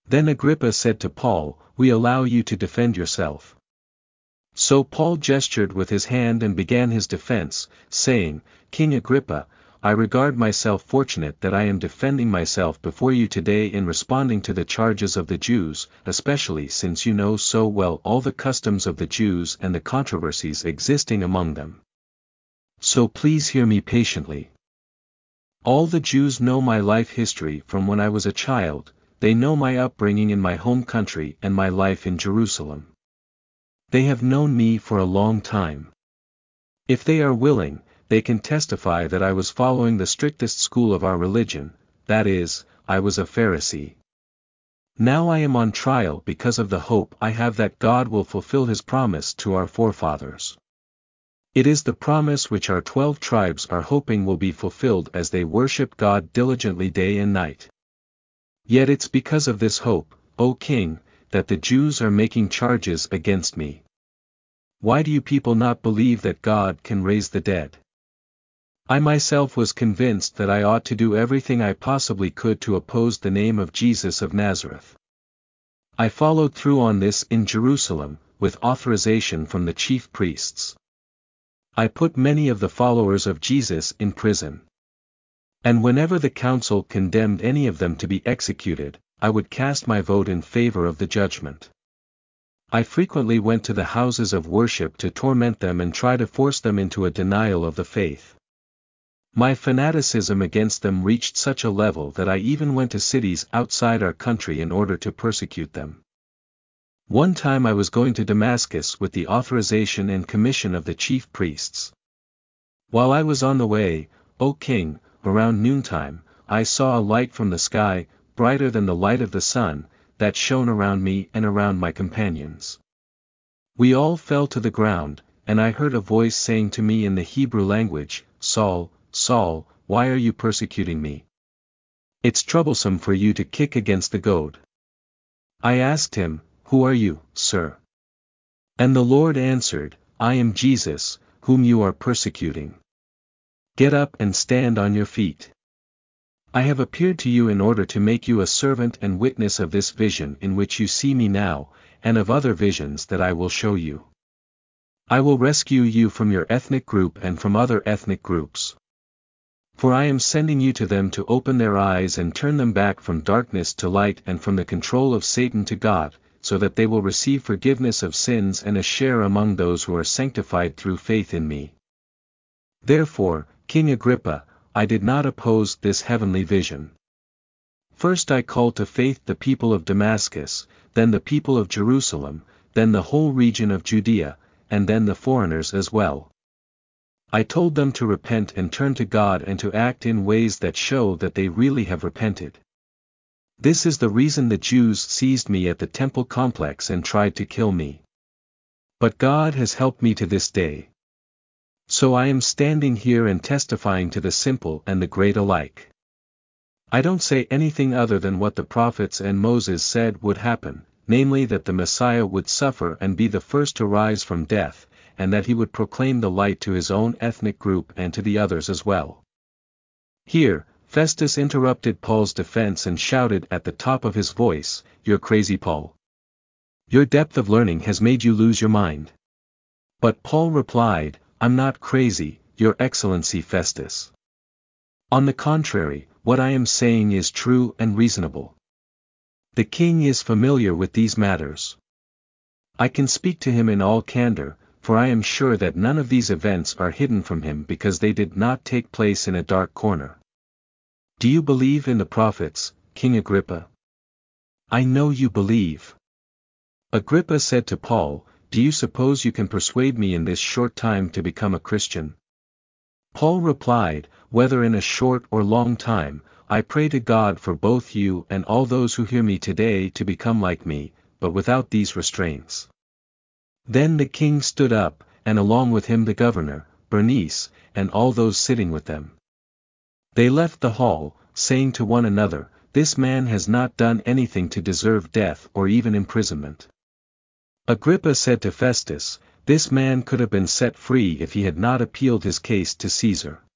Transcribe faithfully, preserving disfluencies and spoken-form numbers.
Then Agrippa said to Paul, "We allow you to defend yourself." So Paul gestured with his hand and began his defense, saying, "King Agrippa, I regard myself fortunate that I am defending myself before you today in responding to the charges of the Jews, especially since you know so well all the customs of the Jews and the controversies existing among them. So please hear me patiently. All the Jews know my life history from when I was a child, they know my upbringing in my home country and my life in Jerusalem. They have known me for a long time. If they are willing, they can testify that I was following the strictest school of our religion, that is, I was a Pharisee. Now I am on trial because of the hope I have that God will fulfill his promise to our forefathers. It is the promise which our twelve tribes are hoping will be fulfilled as they worship God diligently day and night. Yet it's because of this hope, O King, that the Jews are making charges against me. Why do you people not believe that God can raise the dead? I myself was convinced that I ought to do everything I possibly could to oppose the name of Jesus of Nazareth. I followed through on this in Jerusalem, with authorization from the chief priests. I put many of the followers of Jesus in prison. And whenever the council condemned any of them to be executed, I would cast my vote in favor of the judgment. I frequently went to the houses of worship to torment them and try to force them into a denial of the faith. My fanaticism against them reached such a level that I even went to cities outside our country in order to persecute them. One time I was going to Damascus with the authorization and commission of the chief priests. While I was on the way, O King, around noontime, I saw a light from the sky, brighter than the light of the sun, that shone around me and around my companions. We all fell to the ground, and I heard a voice saying to me in the Hebrew language, "Saul, Saul, why are you persecuting me? It's troublesome for you to kick against the goad." I asked him, "Who are you, sir?" And the Lord answered, "I am Jesus, whom you are persecuting. Get up and stand on your feet. I have appeared to you in order to make you a servant and witness of this vision in which you see me now, and of other visions that I will show you. I will rescue you from your ethnic group and from other ethnic groups. For I am sending you to them to open their eyes and turn them back from darkness to light and from the control of Satan to God, so that they will receive forgiveness of sins and a share among those who are sanctified through faith in me. Therefore, King Agrippa, I did not oppose this heavenly vision. First I called to faith the people of Damascus, then the people of Jerusalem, then the whole region of Judea, and then the foreigners as well. I told them to repent and turn to God and to act in ways that show that they really have repented. This is the reason the Jews seized me at the temple complex and tried to kill me. But God has helped me to this day. So I am standing here and testifying to the simple and the great alike. I don't say anything other than what the prophets and Moses said would happen, namely that the Messiah would suffer and be the first to rise from death, and that he would proclaim the light to his own ethnic group and to the others as well." Here, Festus interrupted Paul's defense and shouted at the top of his voice, "You're crazy, Paul. Your depth of learning has made you lose your mind." But Paul replied, "I'm not crazy, Your Excellency Festus. On the contrary, what I am saying is true and reasonable. The king is familiar with these matters. I can speak to him in all candor, for I am sure that none of these events are hidden from him because they did not take place in a dark corner. Do you believe in the prophets, King Agrippa? I know you believe." Agrippa said to Paul, "Do you suppose you can persuade me in this short time to become a Christian?" Paul replied, "Whether in a short or long time, I pray to God for both you and all those who hear me today to become like me, but without these restraints." Then the king stood up, and along with him the governor, Bernice, and all those sitting with them. They left the hall, saying to one another, "This man has not done anything to deserve death or even imprisonment." Agrippa said to Festus, "This man could have been set free if he had not appealed his case to Caesar."